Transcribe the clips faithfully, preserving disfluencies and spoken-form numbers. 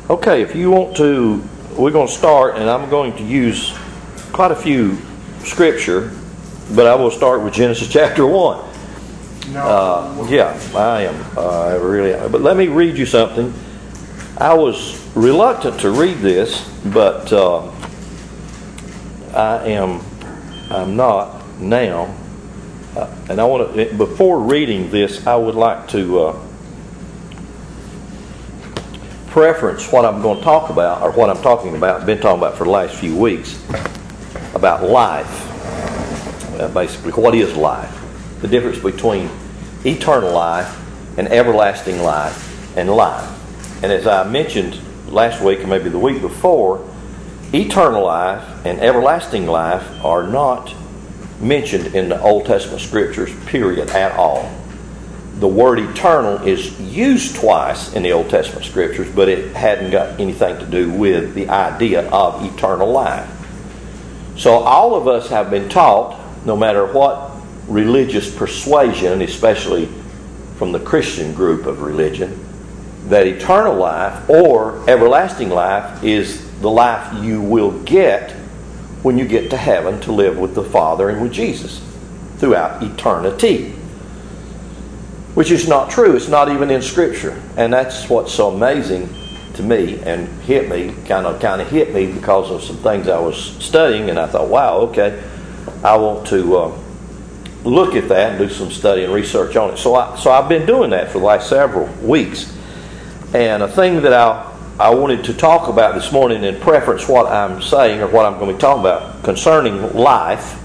Okay, if you want to, we're going to start, and I'm going to use quite a few scripture, but I will start with Genesis chapter one. No. Uh, yeah, I am. Uh, I really am. But let me read you something. I was reluctant to read this, but uh, I am. I'm not now. Uh, and I want to. Before reading this, I would like to uh, preference what I'm going to talk about, or what I'm talking about. Been talking about for the last few weeks about life. Uh, basically, what is life? The difference between eternal life and everlasting life and life. And as I mentioned last week, or maybe the week before, eternal life and everlasting life are not mentioned in the Old Testament Scriptures, period, at all. The word eternal is used twice in the Old Testament Scriptures, but it hadn't got anything to do with the idea of eternal life. So all of us have been taught, no matter what religious persuasion, especially from the Christian group of religion, that eternal life or everlasting life is the life you will get when you get to heaven to live with the Father and with Jesus throughout eternity. Which is not true. It's not even in Scripture. And that's what's so amazing to me and hit me, kind of kind of hit me because of some things I was studying, and I thought, wow, okay, I want to uh, look at that and do some study and research on it. So, I, so I've been doing that for the last several weeks. And a thing that I, I wanted to talk about this morning in preference what I'm saying or what I'm going to be talking about concerning life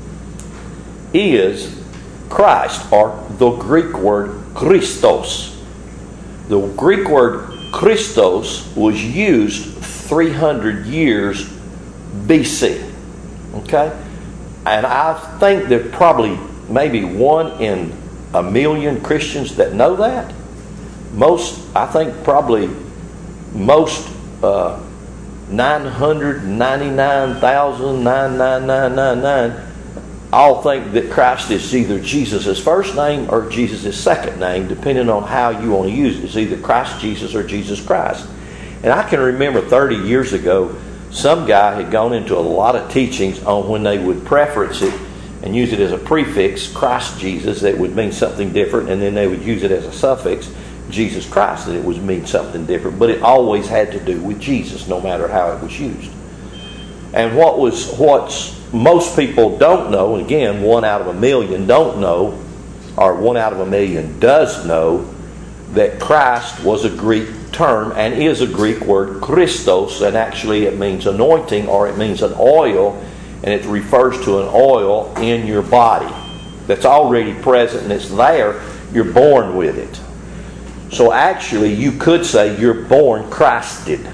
is Christ, or the Greek word Christos. The Greek word Christos was used three hundred years B C. Okay? And I think there probably maybe one in a million Christians that know that. Most, I think probably most uh, nine hundred ninety-nine thousand nine hundred ninety-nine ninety-nine all think that Christ is either Jesus' first name or Jesus' second name, depending on how you want to use it. It's either Christ Jesus or Jesus Christ. And I can remember thirty years ago, some guy had gone into a lot of teachings on when they would preference it and use it as a prefix, Christ Jesus, that would mean something different, and then they would use it as a suffix, Jesus Christ, that it would mean something different. But it always had to do with Jesus, no matter how it was used. And what was what's most people don't know, and again, one out of a million don't know, or one out of a million does know, that Christ was a Greek term and is a Greek word, Christos, and actually it means anointing, or it means an oil, and it refers to an oil in your body that's already present and it's there. You're born with it. So actually, you could say you're born Christed.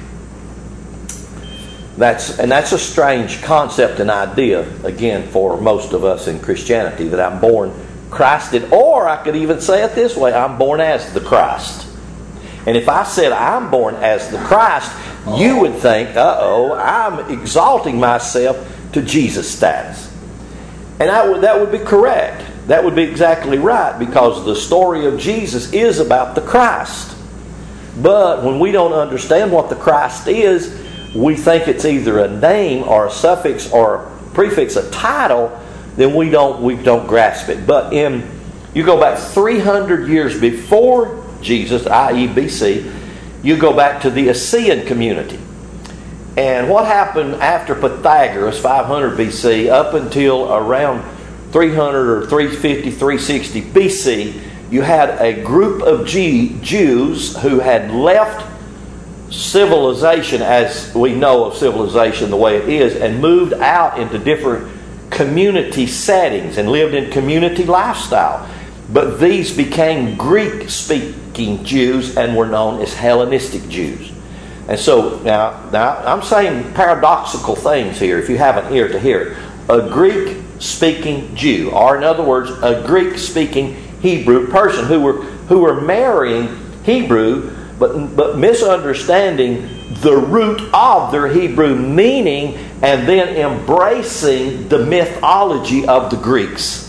That's and that's a strange concept and idea, again, for most of us in Christianity, that I'm born Christed. Or I could even say it this way, I'm born as the Christ. And if I said I'm born as the Christ, you would think, uh-oh, I'm exalting myself to Jesus status. And that would, that would be correct. That would be exactly right, because the story of Jesus is about the Christ. But when we don't understand what the Christ is, we think it's either a name or a suffix or a prefix, a title, then we don't we don't grasp it. But in you go back three hundred years before Jesus, that is. B C, you go back to the Assyrian community. And what happened after Pythagoras, five hundred B C, up until around three hundred or three fifty, three sixty B C, you had a group of G- Jews who had left civilization as we know of civilization the way it is, and moved out into different community settings and lived in community lifestyle. But these became Greek-speaking Jews and were known as Hellenistic Jews. And so now, now I'm saying paradoxical things here if you have an ear to hear it. A Greek-speaking Jew, or in other words, a Greek-speaking Hebrew person who were who were marrying Hebrew, but but misunderstanding the root of their Hebrew meaning and then embracing the mythology of the Greeks.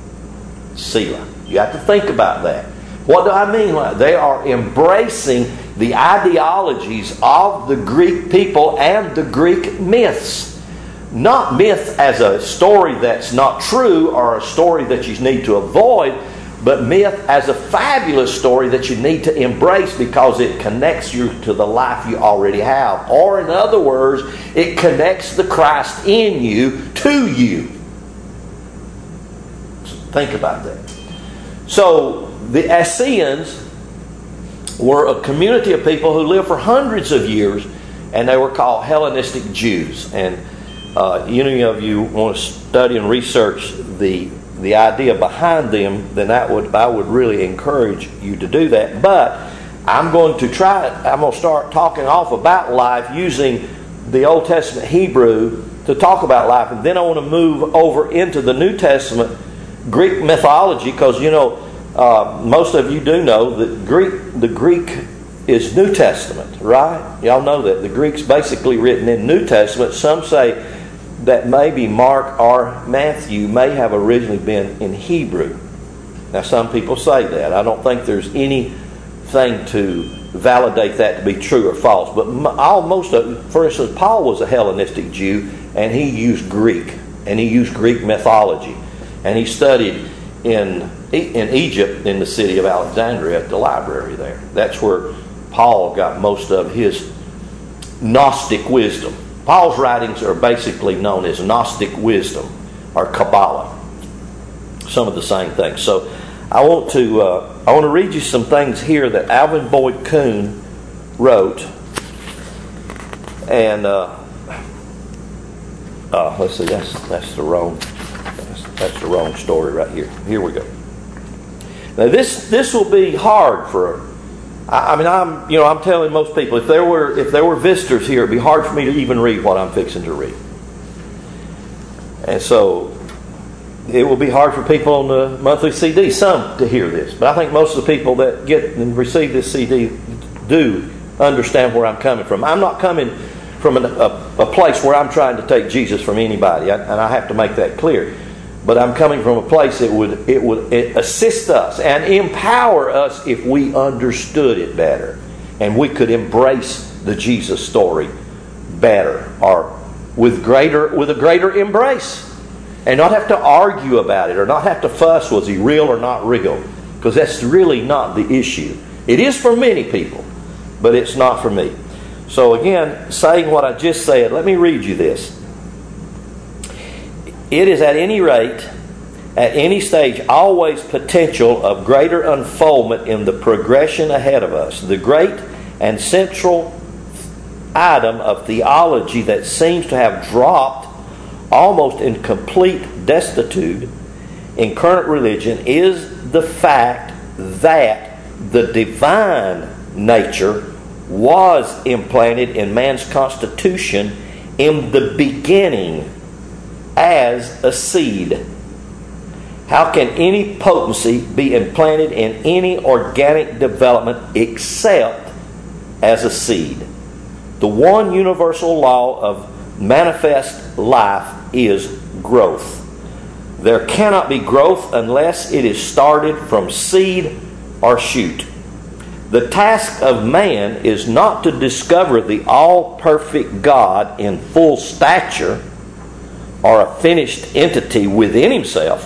Selah. You have to think about that. What do I mean? They are embracing the ideologies of the Greek people and the Greek myths. Not myth as a story that's not true or a story that you need to avoid, but myth as a fabulous story that you need to embrace because it connects you to the life you already have. Or in other words, it connects the Christ in you to you. Think about that. So the Assyrians were a community of people who lived for hundreds of years, and they were called Hellenistic Jews. And uh, any of you want to study and research the the idea behind them, then that would I would really encourage you to do that. But I'm going to try it. I'm going to start talking off about life using the Old Testament Hebrew to talk about life, and then I want to move over into the New Testament Greek mythology, because you know uh, most of you do know that Greek the Greek is New Testament, right? Y'all know that the Greek's basically written in New Testament. Some say that maybe Mark or Matthew may have originally been in Hebrew. Now some people say that. I don't think there's anything to validate that to be true or false. But all, most of, for instance, Paul was a Hellenistic Jew, and he used Greek, and he used Greek mythology, and he studied in in Egypt in the city of Alexandria at the library there. That's where Paul got most of his Gnostic wisdom. Paul's writings are basically known as Gnostic wisdom or Kabbalah. Some of the same things. So I want to uh, I want to read you some things here that Alvin Boyd Kuhn wrote. And uh, uh, let's see, that's that's the wrong that's, that's the wrong story right here. Here we go. Now this this will be hard for. I mean, I'm you know I'm telling most people if there were if there were visitors here, it'd be hard for me to even read what I'm fixing to read, and so it will be hard for people on the monthly C D, some to hear this. But I think most of the people that get and receive this C D do understand where I'm coming from. I'm not coming from an, a, a place where I'm trying to take Jesus from anybody, I, and I have to make that clear. But I'm coming from a place that would it would it assist us and empower us if we understood it better, and we could embrace the Jesus story better, or with greater with a greater embrace, and not have to argue about it or not have to fuss. Was he real or not real? Because that's really not the issue. It is for many people, but it's not for me. So again, saying what I just said, let me read you this. It is at any rate, at any stage, always potential of greater unfoldment in the progression ahead of us. The great and central item of theology that seems to have dropped almost in complete destitute in current religion is the fact that the divine nature was implanted in man's constitution in the beginning as a seed. How can any potency be implanted in any organic development except as a seed? The one universal law of manifest life is growth. There cannot be growth unless it is started from seed or shoot. The task of man is not to discover the all-perfect God in full stature or a finished entity within himself.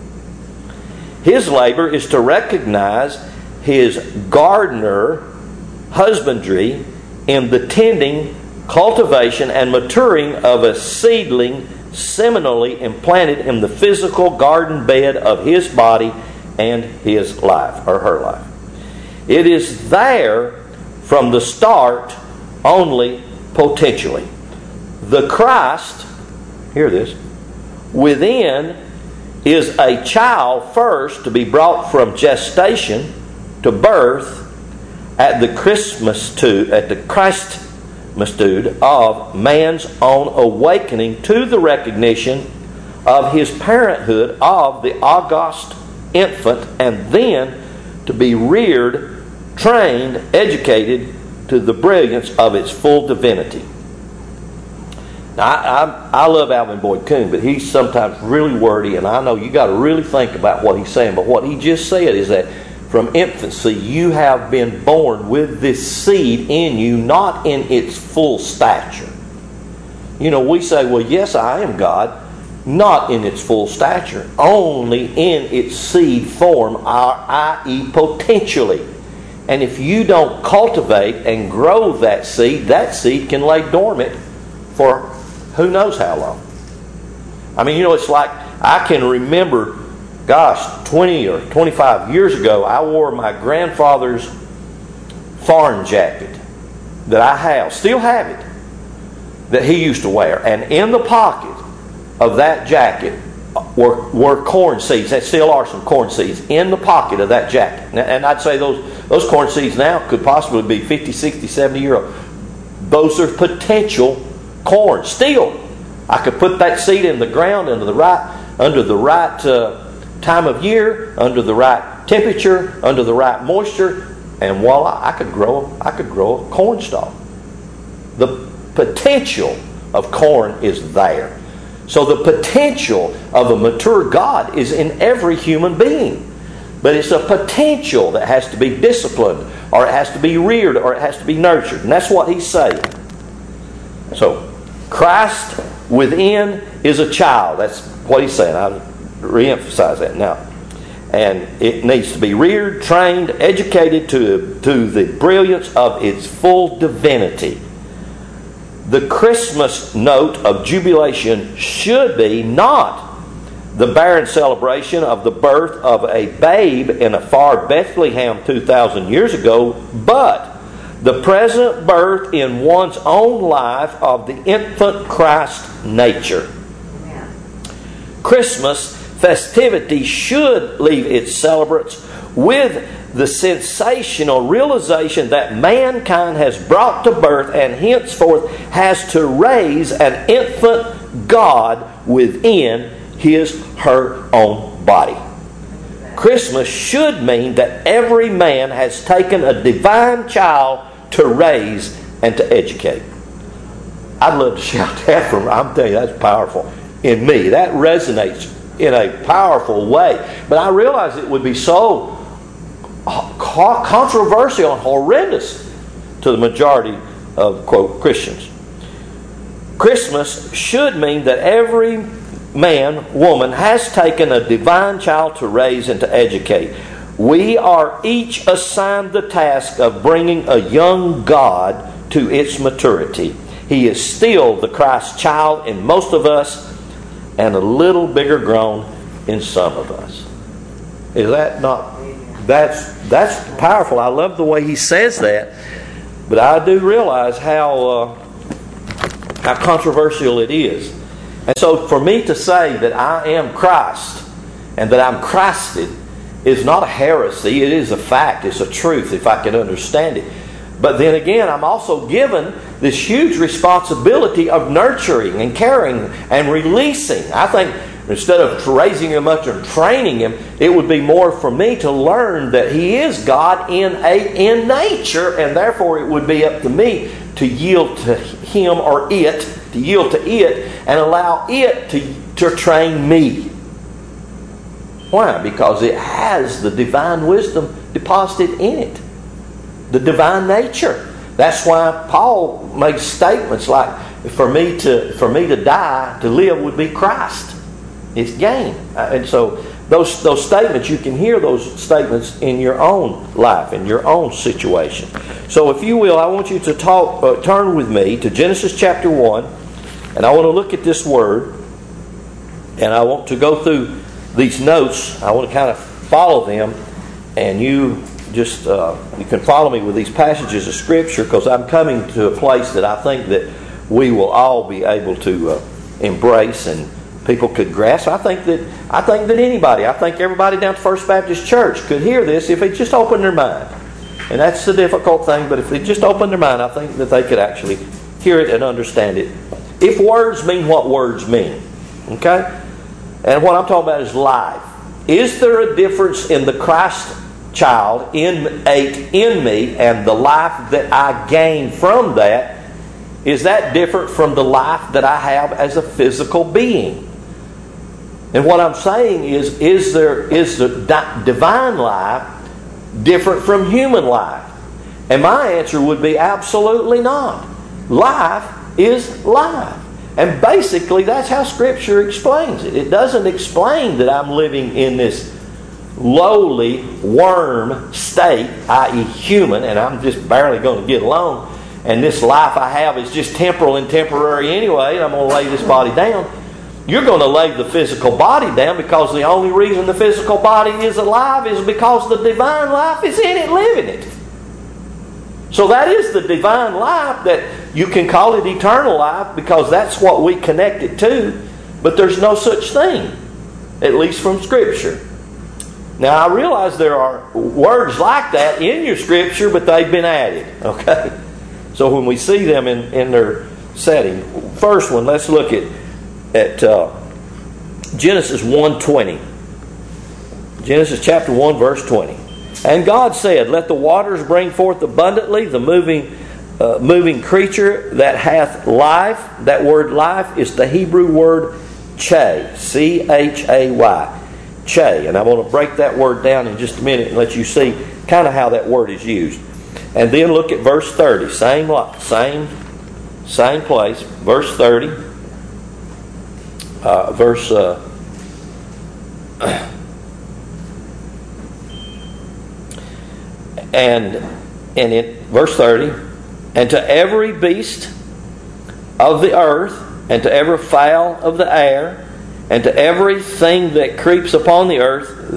His labor is to recognize his gardener husbandry in the tending, cultivation, and maturing of a seedling seminally implanted in the physical garden bed of his body and his life, or her life. It is there from the start only potentially. The Christ, hear this, within is a child first to be brought from gestation to birth at the Christmas to at the Christmasude of man's own awakening to the recognition of his parenthood of the august infant, and then to be reared, trained, educated to the brilliance of its full divinity. Now, I, I, I love Alvin Boyd Kuhn, but he's sometimes really wordy, and I know you got to really think about what he's saying. But what he just said is that from infancy, you have been born with this seed in you, not in its full stature. You know, we say, well, yes, I am God. Not in its full stature. Only in its seed form, that is potentially. And if you don't cultivate and grow that seed, that seed can lay dormant for who knows how long. I mean, you know, it's like I can remember, gosh, twenty or twenty-five years ago, I wore my grandfather's foreign jacket that I have, still have it, that he used to wear. And in the pocket of that jacket were, were corn seeds. There still are some corn seeds in the pocket of that jacket. And I'd say those, those corn seeds now could possibly be fifty, sixty, seventy year old. Those are potential corn. Still, I could put that seed in the ground under the right, under the right uh, time of year, under the right temperature, under the right moisture, and voila, I could grow. I could grow a corn stalk. The potential of corn is there. So the potential of a mature God is in every human being. But it's a potential that has to be disciplined, or it has to be reared, or it has to be nurtured. And that's what he's saying. So, Christ within is a child. That's what he's saying. I re-emphasize that now. And it needs to be reared, trained, educated to, to the brilliance of its full divinity. The Christmas note of jubilation should be not the barren celebration of the birth of a babe in a far Bethlehem two thousand years ago, but the present birth in one's own life of the infant Christ nature. Amen. Christmas festivity should leave its celebrants with the sensational realization that mankind has brought to birth and henceforth has to raise an infant God within his, her own body. Christmas should mean that every man has taken a divine child to raise and to educate. I'd love to shout that from, I'm telling you, that's powerful in me. That resonates in a powerful way. But I realize it would be so controversial and horrendous to the majority of, quote, Christians. Christmas should mean that every man, woman has taken a divine child to raise and to educate. We are each assigned the task of bringing a young God to its maturity. He is still the Christ child in most of us and a little bigger grown in some of us. Is that not... That's that's powerful. I love the way he says that, but I do realize how uh, how controversial it is. And so, for me to say that I am Christ and that I'm Christed is not a heresy. It is a fact. It's a truth if I can understand it. But then again, I'm also given this huge responsibility of nurturing and caring and releasing. I think instead of raising him up and training him, it would be more for me to learn that he is God in a in nature, and therefore it would be up to me to yield to him or it, to yield to it, and allow it to, to train me. Why? Because it has the divine wisdom deposited in it. The divine nature. That's why Paul makes statements like, for me to for me to die, to live would be Christ. It's gain. And so those those statements, you can hear those statements in your own life, in your own situation. So if you will, I want you to talk, uh, turn with me to Genesis chapter one, and I want to look at this word, and I want to go through these notes. I want to kind of follow them, and you just uh, you can follow me with these passages of Scripture, because I'm coming to a place that I think that we will all be able to uh, embrace and people could grasp. I think that I think that anybody, I think everybody down at First Baptist Church could hear this if they just opened their mind. And that's the difficult thing, but if they just opened their mind, I think that they could actually hear it and understand it. If words mean what words mean, okay? And what I'm talking about is life. Is there a difference in the Christ child innate in me and the life that I gain from that? Is that different from the life that I have as a physical being? And what I'm saying is, is there is the di- divine life different from human life? And my answer would be absolutely not. Life is life. And basically that's how Scripture explains it. It doesn't explain that I'm living in this lowly worm state, that is human, and I'm just barely going to get along. And this life I have is just temporal and temporary anyway, and I'm going to lay this body down. You're going to lay the physical body down because the only reason the physical body is alive is because the divine life is in it, living it. So that is the divine life, that you can call it eternal life because that's what we connect it to. But there's no such thing, at least from Scripture. Now I realize there are words like that in your Scripture, but they've been added. Okay? So when we see them in, in their setting. First one, let's look at, at uh, Genesis one twenty. Genesis chapter one verse twenty. And God said, let the waters bring forth abundantly the moving uh, moving creature that hath life. That word life is the Hebrew word chay. C H A Y. Chay. And I'm going to break that word down in just a minute and let you see kind of how that word is used. And then look at verse thirty. Same, same, same place. Verse thirty. Uh, verse... Uh, And and in verse thirty, and to every beast of the earth, and to every fowl of the air, and to everything that creeps upon the earth,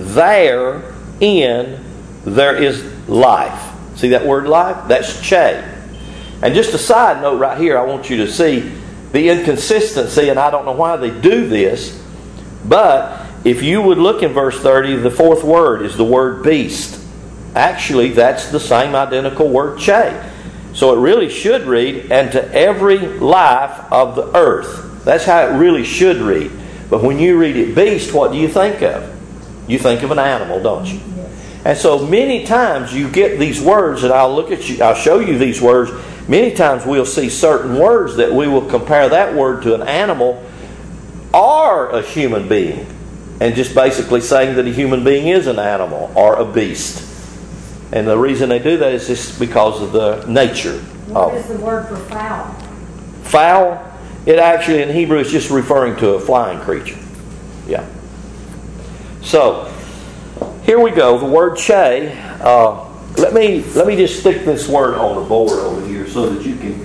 therein there is life. See that word life? That's chay. And just a side note right here, I want you to see the inconsistency, and I don't know why they do this, but if you would look in verse thirty, the fourth word is the word beast. Actually, that's the same identical word chay. So it really should read, and to every life of the earth. That's how it really should read. But when you read it beast, what do you think of? You think of an animal, don't you? And so many times you get these words, and I'll look at you, I'll show you these words. Many times we'll see certain words that we will compare that word to an animal or a human being. And just basically saying that a human being is an animal or a beast. And the reason they do that is just because of the nature. What is the word for fowl? Fowl, it actually in Hebrew is just referring to a flying creature. Yeah. So, here we go. The word chay. Uh, let me let me just stick this word on the board over here so that you can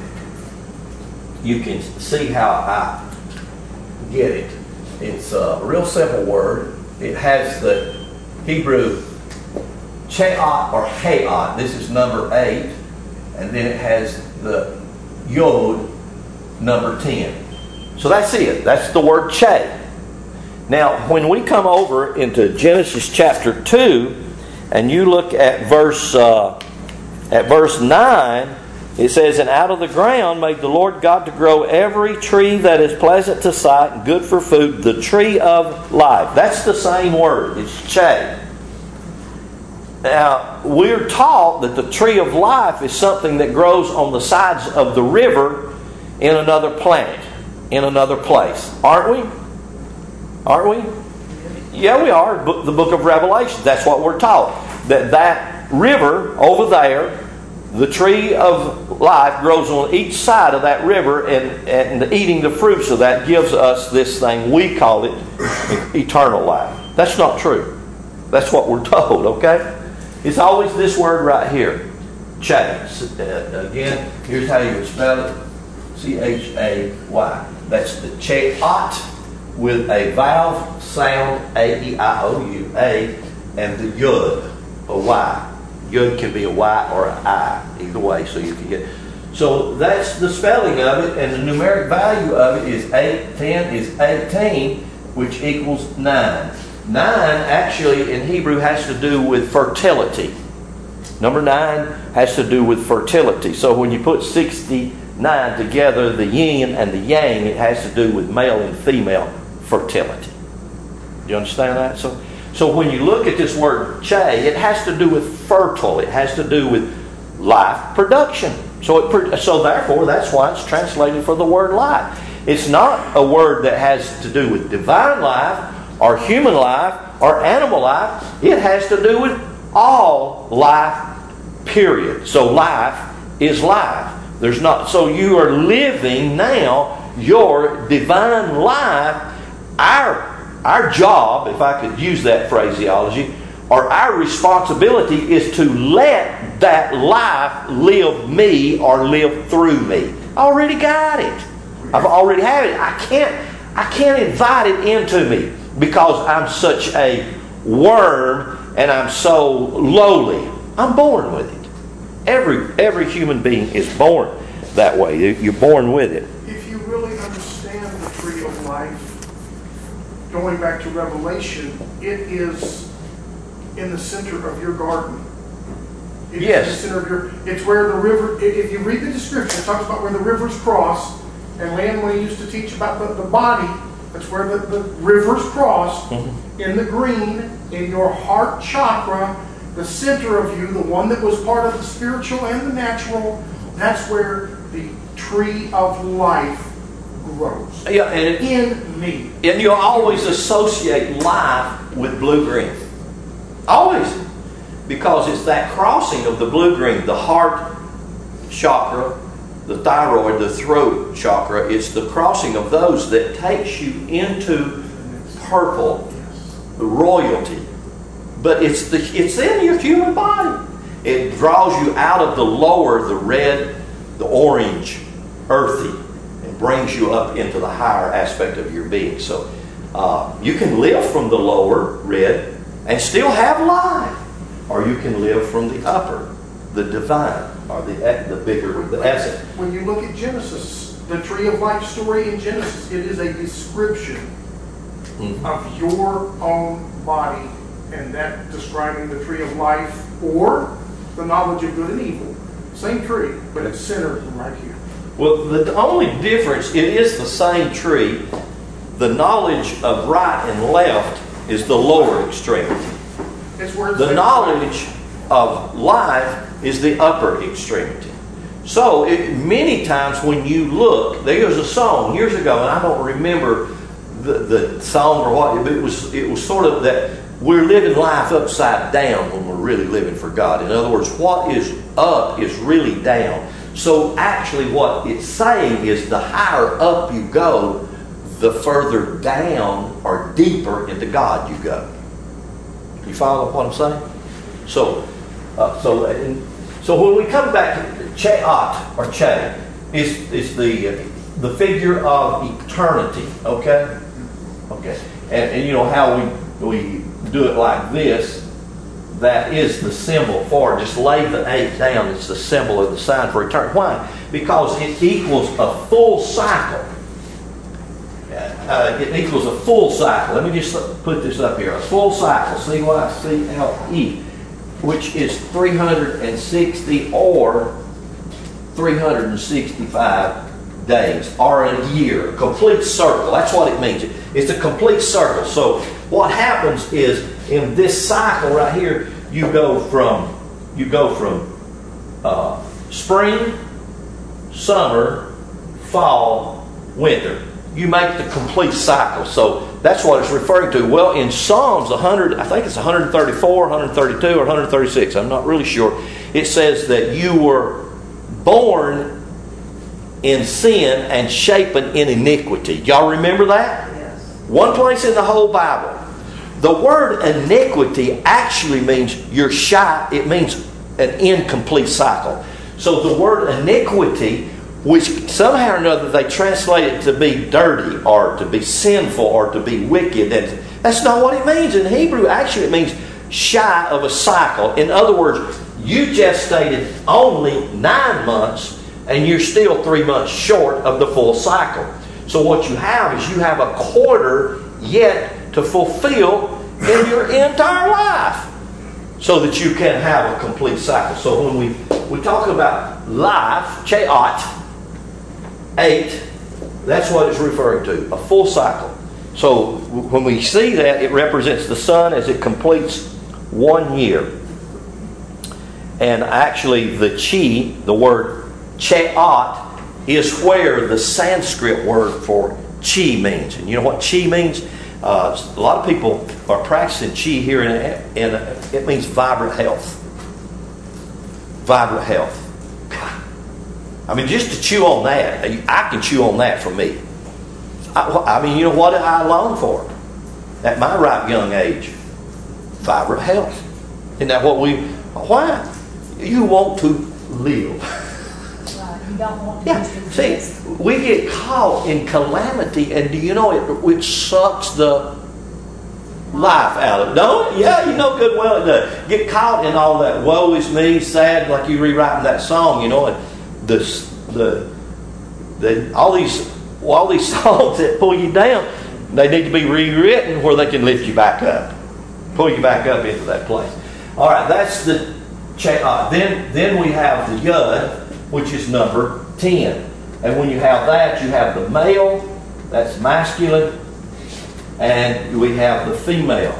you can see how I get it. It's a real simple word. It has the Hebrew Che'at or Hayat. This is number eight. And then it has the Yod, number ten. So that's it. That's the word Chay. Now, when we come over into Genesis chapter two, and you look at verse uh, at verse nine, it says, and out of the ground made the Lord God to grow every tree that is pleasant to sight and good for food, the tree of life. That's the same word. It's Chay. Now, we're taught that the tree of life is something that grows on the sides of the river in another planet, in another place. Aren't we? Aren't we? Yeah, we are. The book of Revelation. That's what we're taught. That that river over there, the tree of life grows on each side of that river, and, and eating the fruits of that gives us this thing. We call it eternal life. That's not true. That's what we're told, okay? It's always this word right here. Chay. Uh, again, here's how you would spell it. C H A Y. That's the Che'at with a vowel sound, A E I O U, A, and the Yud, a Y. Yud can be a Y or an I, either way, so you can get. So that's the spelling of it, and the numeric value of it is eight. ten is eighteen, which equals nine. Nine actually in Hebrew has to do with fertility. Number nine has to do with fertility. So when you put sixty-nine together, the yin and the yang, it has to do with male and female fertility. Do you understand that? So, so when you look at this word chay, it has to do with fertile. It has to do with life production. So, it, so therefore, that's why it's translated for the word life. It's not a word that has to do with divine life, or human life, or animal life. It has to do with all life, period. So life is life. There's not. So you are living now your divine life. Our our job, if I could use that phraseology, or our responsibility is to let that life live me or live through me. I already got it. I've already have it. I can't I can't invite it into me because I'm such a worm and I'm so lowly. I'm born with it. Every every human being is born that way. You're born with it. If you really understand the tree of life, going back to Revelation, it is in the center of your garden. It yes. Is in the center of your, it's where the river, if you read the description, it talks about where the rivers cross. And Len, when he used to teach about the, the body, that's where the, the rivers cross. Mm-hmm. In the green, in your heart chakra, the center of you, the one that was part of the spiritual and the natural, that's where the tree of life grows. Yeah, and it, in me. And you'll always associate life with blue-green. Always. Because it's that crossing of the blue-green, the heart chakra, the thyroid, the throat chakra. It's the crossing of those that takes you into purple, the royalty. But it's the it's in your human body. It draws you out of the lower, the red, the orange, earthy, and brings you up into the higher aspect of your being. So uh, you can live from the lower, red, and still have life. Or you can live from the upper, the divine, or the the bigger, the essence. When you look at Genesis, the tree of life story in Genesis, it is a description mm-hmm. of your own body, and that describing the tree of life or the knowledge of good and evil. Same tree, but it's centered right here. Well, the only difference, it is the same tree. The knowledge of right and left is the lower extremity. It's where it's the knowledge of life is the upper extremity. So it, many times when you look, there was a song years ago, and I don't remember the, the song or what, but it was it was sort of that we're living life upside down when we're really living for God. In other words, what is up is really down. So actually what it's saying is the higher up you go, the further down or deeper into God you go. You follow what I'm saying? So, uh, so, and, so when we come back to Che'at or Che, is is the uh, the figure of eternity. Okay, okay, and, and you know how we we do it like this. That is the symbol for it. Just lay the eight down. It's the symbol of the sign for eternity. Why? Because it equals a full cycle. Uh, it equals a full cycle. Let me just put this up here. A full cycle, C Y C L E, which is three hundred sixty or three hundred sixty-five days, or a year. A complete circle. That's what it means. It's a complete circle. So what happens is in this cycle right here, you go from you go from uh, spring, summer, fall, winter. You make the complete cycle. So that's what it's referring to. Well, in Psalms one hundred, I think it's one thirty-four, one thirty-two, or one thirty-six. I'm not really sure. It says that you were born in sin and shapen in iniquity. Y'all remember that? Yes. One place in the whole Bible. The word iniquity actually means you're shy. It means an incomplete cycle. So the word iniquity, which somehow or another they translate it to be dirty or to be sinful or to be wicked. And that's not what it means. In Hebrew, actually it means shy of a cycle. In other words, you gestated only nine months and you're still three months short of the full cycle. So what you have is you have a quarter yet to fulfill in your entire life so that you can have a complete cycle. So when we, we talk about life, Che'at, eight, that's what it's referring to, a full cycle. So when we see that, it represents the sun as it completes one year. And actually the chi, the word Che'at, is where the Sanskrit word for chi means. And you know what chi means? Uh, a lot of people are practicing chi here, and it means vibrant health. Vibrant health. I mean, just to chew on that, I can chew on that for me. I, I mean, you know what I long for at my ripe young age? Vibrant health. Isn't that what we? Why? You want to live. Right. You don't want to Yeah. See, we get caught in calamity, and do you know it? Which sucks the life out of it. Don't it? Yeah, you know good well it does. Get caught in all that woe is me, sad, like you rewriting that song, you know, and the the the all these all these songs that pull you down, they need to be rewritten where they can lift you back up, pull you back up into that place. All right, that's the check. Uh, then then we have the Yud, which is number ten, and when you have that, you have the male, that's masculine. And we have the female.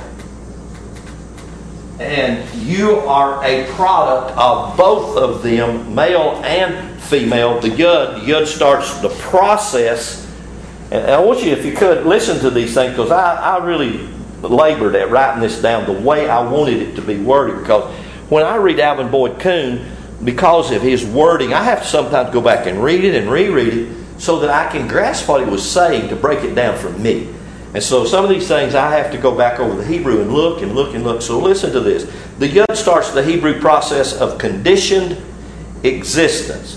And you are a product of both of them, male and female. The Yud, the Yud starts the process. And I want you, if you could, listen to these things, because I, I really labored at writing this down the way I wanted it to be worded. Because when I read Alvin Boyd Kuhn, because of his wording, I have to sometimes go back and read it and reread it so that I can grasp what he was saying to break it down for me. And so some of these things I have to go back over the Hebrew and look and look and look. So listen to this. The Yud starts the Hebrew process of conditioned existence.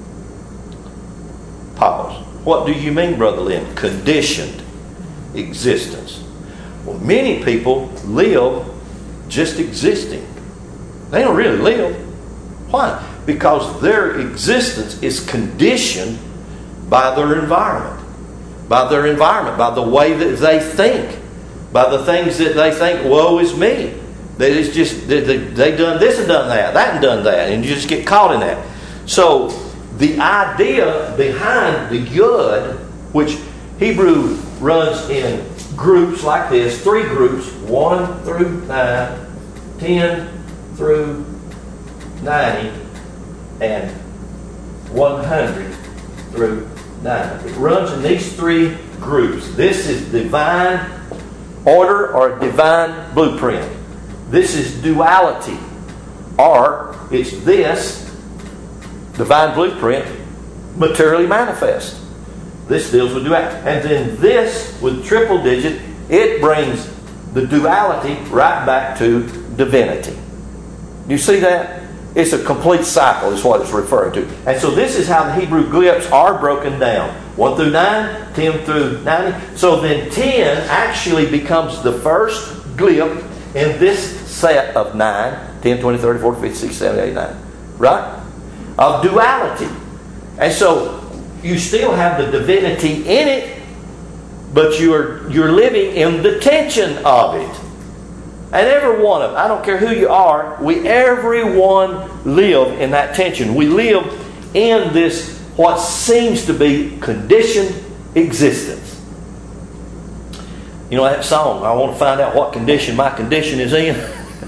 Pause. What do you mean, Brother Lynn? Conditioned existence. Well, many people live just existing. They don't really live. Why? Because their existence is conditioned by their environment. By their environment, by the way that they think, by the things that they think, woe is me. That it's just, they, they, they done this and done that, that and done that, and you just get caught in that. So, the idea behind the Yud, which Hebrew runs in groups like this, three groups, one through nine, ten through ninety, and one hundred through nine. It runs in these three groups. This is divine order or divine blueprint. This is duality, or it's this divine blueprint materially manifest. This deals with duality. And then this, with triple digit, it brings the duality right back to divinity. You see that? It's a complete cycle is what it's referring to. And so this is how the Hebrew glyphs are broken down. one through nine, ten through ninety. So then ten actually becomes the first glyph in this set of nine. ten, twenty, thirty, forty, fifty, sixty, seventy, eighty, ninety. Right? Of duality. And so you still have the divinity in it, but you're, you're living in the tension of it. And every one of them, I don't care who you are, we everyone live in that tension. We live in this, what seems to be conditioned existence. You know that song, I want to find out what condition my condition is in.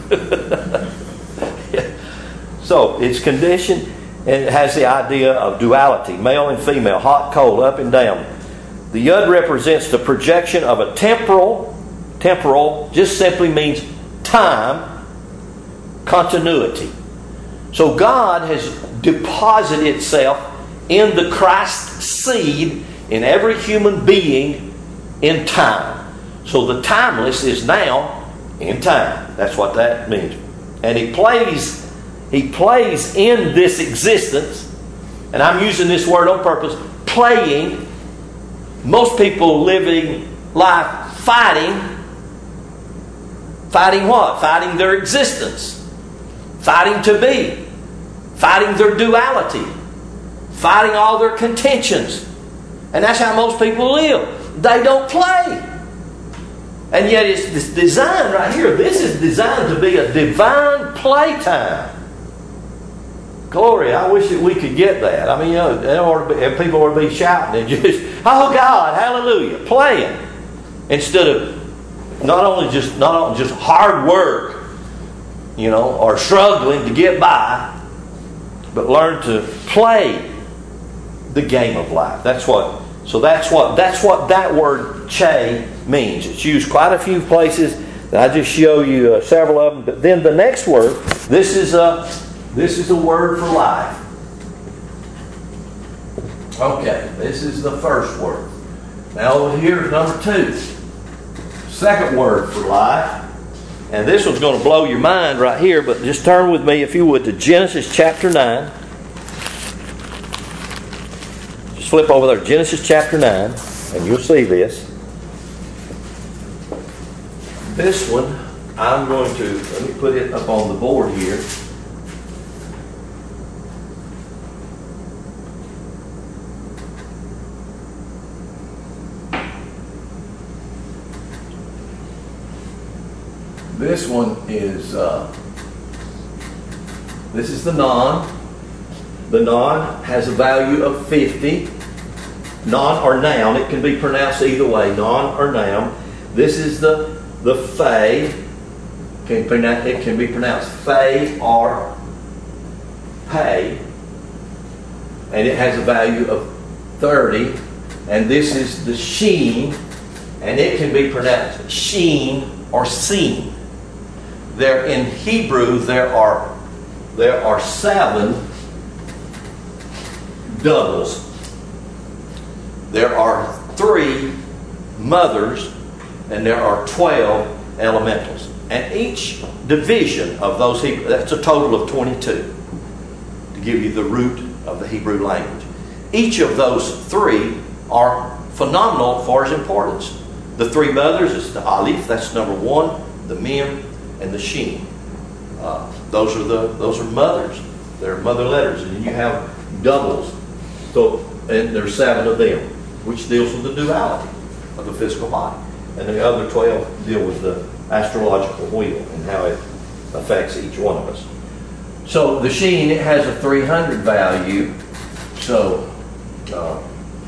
So, it's conditioned, and it has the idea of duality, male and female, hot, cold, up and down. The Yud represents the projection of a temporal Temporal just simply means time, continuity. So God has deposited itself in the Christ seed in every human being in time. So the timeless is now in time. That's what that means. And He plays, He plays in this existence, and I'm using this word on purpose, playing. Most people living life fighting. Fighting what? Fighting their existence. Fighting to be. Fighting their duality. Fighting all their contentions. And that's how most people live. They don't play. And yet it's this design right here. This is designed to be a divine playtime. Glory, I wish that we could get that. I mean, you know, there ought to be, people ought to be shouting and just, oh God, hallelujah, playing. Instead of Not only just not only just hard work, you know, or struggling to get by, but learn to play the game of life. That's what So that's what that's what that word che means. It's used quite a few places. I just show you uh, several of them. But then the next word, this is a this is a word for life. Okay, this is the first word. Now over here is number two. Second word for life. And this one's going to blow your mind right here, but just turn with me, if you would, to Genesis chapter nine. Just flip over there, Genesis chapter nine, and you'll see this. This one, I'm going to, let me put it up on the board here. This one is, uh, this is the non. The non has a value of fifty. Non or noun, it can be pronounced either way, non or noun. This is the, the fe. Can pronounce, it can be pronounced fe or pay. And it has a value of thirty. And this is the sheen. And it can be pronounced sheen or seen. There in Hebrew there are there are seven doubles. There are three mothers and there are twelve elementals. And each division of those Hebrew, that's a total of twenty-two to give you the root of the Hebrew language. Each of those three are phenomenal for its importance. The three mothers is the Aleph, that's number one, the Mem, and the Sheen. Uh, those are the those are mothers. They're mother letters, and then you have doubles. So, and there's seven of them, which deals with the duality of the physical body, and the other twelve deal with the astrological wheel and how it affects each one of us. So the Sheen, it has a three hundred value. So, uh,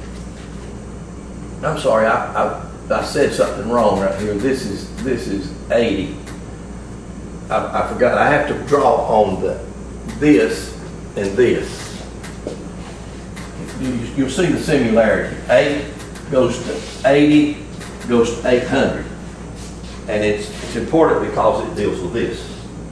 I'm sorry, I, I I said something wrong right here. This is this is eighty. I, I forgot. I have to draw on the this and this. You, you'll see the similarity. Eight goes to eighty, goes to eight hundred, and it's it's important because it deals with this.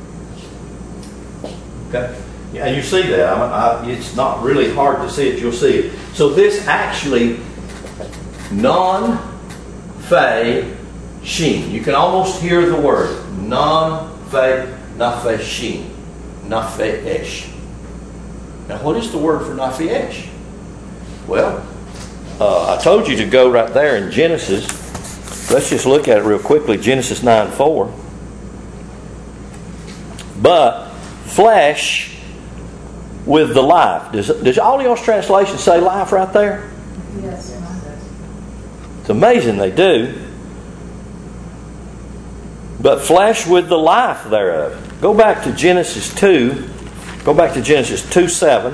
Okay, yeah, and you see that. I, I, it's not really hard to see it. You'll see it. So this actually non fe sheen. You can almost hear the word non fe nafeshin, nafeesh. Now, what is the word for nafeesh? Well, uh, I told you to go right there in Genesis. Let's just look at it real quickly. Genesis nine four. But flesh with the life. Does, does all y'all's translations say life right there? Yes. It's amazing they do. But flesh with the life thereof. Go back to Genesis two. Go back to Genesis two seven.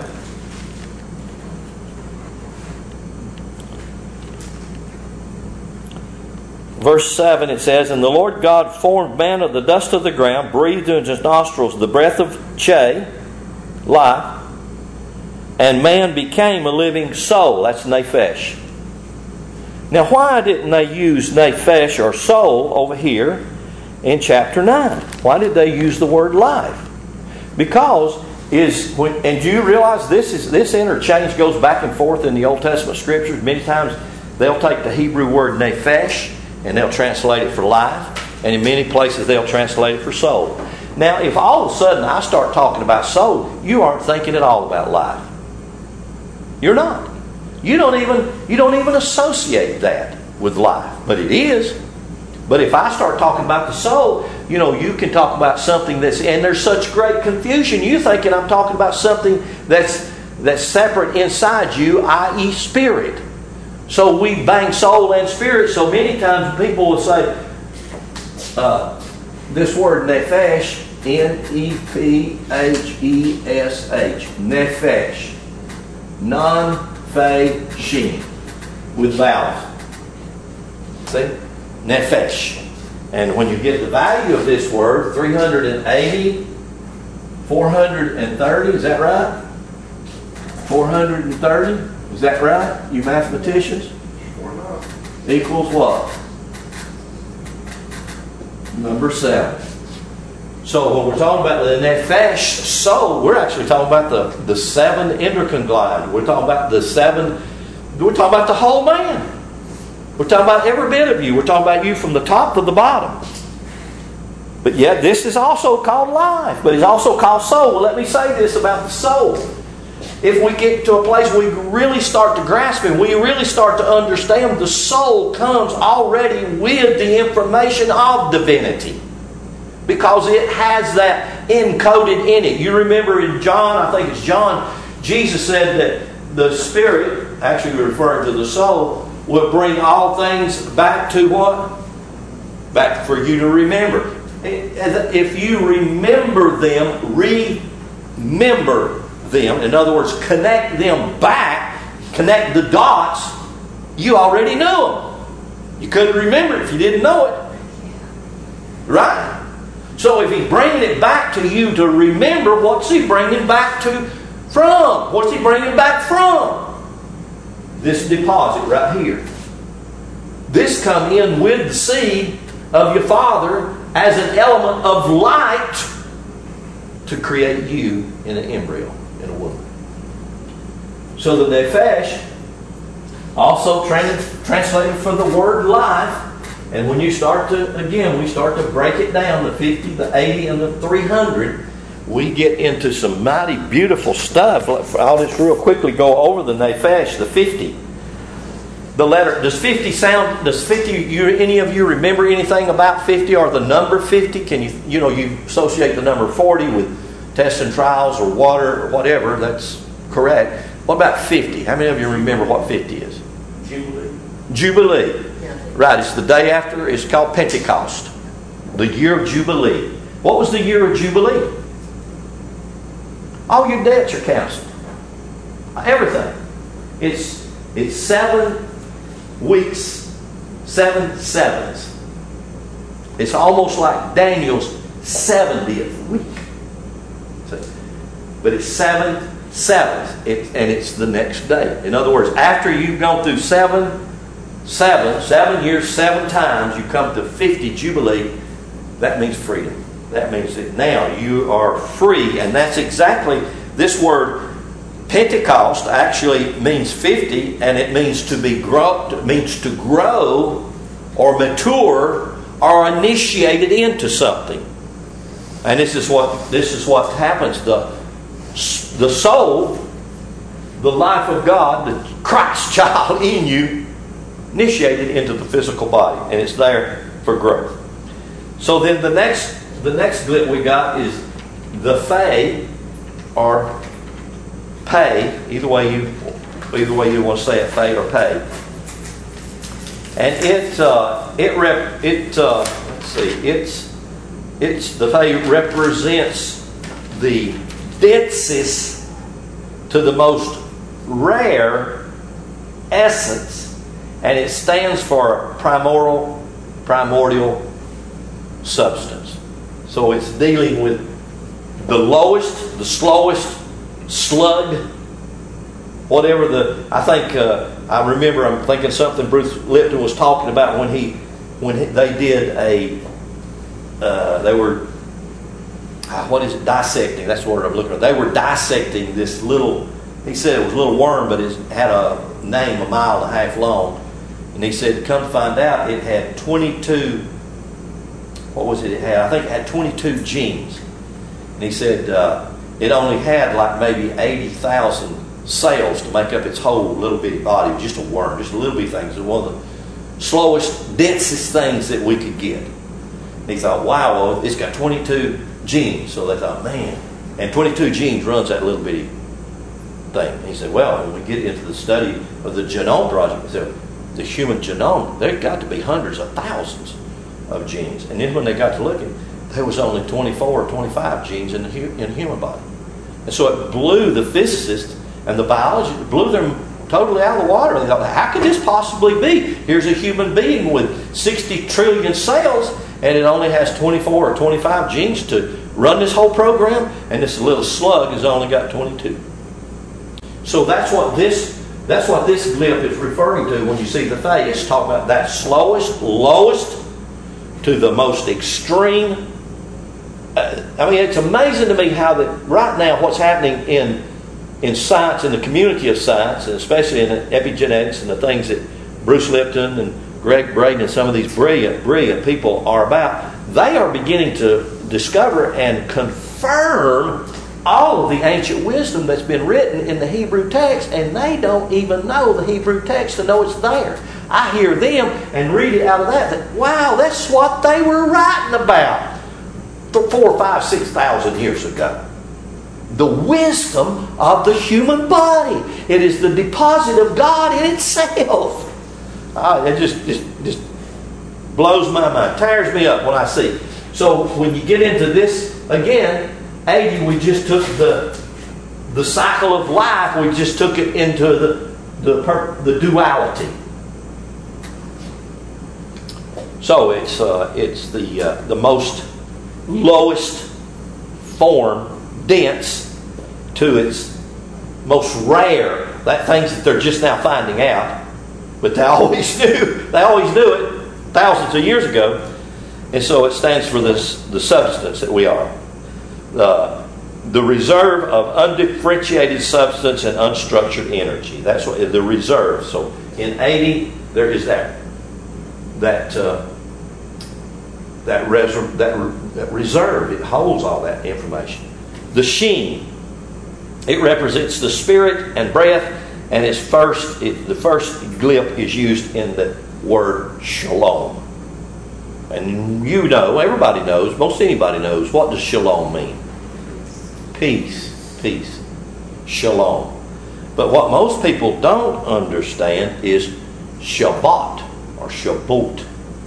Verse seven, it says, And the Lord God formed man of the dust of the ground, breathed into his nostrils the breath of che, life, and man became a living soul. That's nephesh. Now, why didn't they use nephesh or soul over here in chapter nine? Why did they use the word life? Because is when, and do you realize this is this interchange goes back and forth in the Old Testament scriptures. Many times they'll take the Hebrew word nephesh and they'll translate it for life, and in many places they'll translate it for soul. Now, if all of a sudden I start talking about soul, you aren't thinking at all about life. You're not. You don't even you don't even associate that with life, but it is. But if I start talking about the soul, you know, you can talk about something that's, and there's such great confusion. You're thinking I'm talking about something that's that's separate inside you, that is spirit. So we bang soul and spirit. So many times people will say, uh, this word nephesh, N E P H E S H, nephesh, non-fe-shin, with vowels. See? Nephesh. And when you get the value of this word, three hundred eighty, four hundred thirty, is that right? four hundred thirty, is that right, you mathematicians? equals what? Number seven. So when we're talking about the nephesh soul, we're actually talking about the, the seven endocrine gland. We're talking about the seven, we're talking about the whole man. We're talking about every bit of you. We're talking about you from the top to the bottom. But yet this is also called life, but it's also called soul. Well, let me say this about the soul. If we get to a place where we really start to grasp it, we really start to understand, the soul comes already with the information of divinity. Because it has that encoded in it. You remember in John, I think it's John, Jesus said that the Spirit, actually referring to the soul, will bring all things back to what? Back for you to remember. If you remember them, remember them, in other words, connect them back, connect the dots, you already knew them. You couldn't remember it if you didn't know it. Right? So if He's bringing it back to you to remember, what's He bringing back to from? What's He bringing back from? This deposit right here. This come in with the seed of your Father as an element of light to create you in an embryo, in a woman. So the nephesh, also trans- translated from the word life. And when you start to, again, we start to break it down, the fifty, the eighty, and the three hundred, we get into some mighty beautiful stuff. I'll just real quickly go over the nephesh, the fifty. The letter, does fifty sound, does fifty, you, any of you remember anything about fifty or the number fifty? Can you, you know, you associate the number forty with tests and trials or water or whatever, that's correct. What about fifty? How many of you remember what fifty is? Jubilee. Jubilee. Right, it's the day after, it's called Pentecost. The year of Jubilee. What was the year of Jubilee? All your debts are canceled. Everything. It's it's seven weeks, seven sevens. It's almost like Daniel's seventieth week. But it's seven sevens, it, and it's the next day. In other words, after you've gone through seven Seven, seven years, seven times, you come to fifty Jubilee, that means freedom. That means that now you are free. And that's exactly, this word Pentecost actually means fifty, and it means to be grow, it means to grow or mature or initiated into something. And this is what this is what happens. The, the soul, the life of God, the Christ child in you, initiated into the physical body, and it's there for growth. So then the next the next bit we got is the Phay, or Pay, either way you either way you want to say it, Phay or Pay. And it uh, it rep it uh, let's see it's it's the Phay represents the densest to the most rare essence. And it stands for primordial, primordial substance. So it's dealing with the lowest, the slowest slug, whatever the. I think uh, I remember. I'm thinking something Bruce Lipton was talking about when he when he, they did a. Uh, they were. Uh, what is it? Dissecting. That's what I'm looking at. They were dissecting this little. He said it was a little worm, but it had a name a mile and a half long. And he said, come to find out, it had twenty-two, what was it it had? I think it had twenty-two genes. And he said uh, it only had like maybe eighty thousand cells to make up its whole little bitty body. Just a worm, just a little bitty thing. It was one of the slowest, densest things that we could get. And he thought, wow, well, it's got twenty-two genes. So they thought, man, and twenty-two genes runs that little bitty thing. And he said, well, when we get into the study of the genome project, he said, the human genome, there got to be hundreds of thousands of genes. And then when they got to looking, there was only twenty-four or twenty-five genes in the, in the human body. And so it blew the physicists and the biologists, it blew them totally out of the water. They thought, how could this possibly be? Here's a human being with sixty trillion cells, and it only has twenty-four or twenty-five genes to run this whole program, and this little slug has only got twenty-two. So that's what this That's what this glyph is referring to when you see the face. Talking about that slowest, lowest to the most extreme. Uh, I mean, it's amazing to me how that right now what's happening in in science, in the community of science, and especially in epigenetics and the things that Bruce Lipton and Greg Braden and some of these brilliant, brilliant people are about, they are beginning to discover and confirm all of the ancient wisdom that's been written in the Hebrew text, and they don't even know the Hebrew text to know it's there. I hear them and read it out of that, that wow, that's what they were writing about four, five, six thousand years ago. The wisdom of the human body. It is the deposit of God in itself. Uh, it just, just, just blows my mind, tears me up when I see. So when you get into this again, eighty, we just took the the cycle of life. We just took it into the the, per, the duality. So it's uh, it's the uh, the most lowest form, dense, to its most rare. That things that they're just now finding out, but they always knew. They always knew it thousands of years ago, and so it stands for this the substance that we are. Uh, the reserve of undifferentiated substance and unstructured energy. That's what the reserve. So in eighty, there is that that uh, that, reserve, that, re- that reserve. It holds all that information. The sheen. It represents the spirit and breath, and its first it, the first glyph is used in the word shalom. And you know, everybody knows, most anybody knows, what does shalom mean? Peace. Peace. Shalom. But what most people don't understand is Shabbat or Shabbut.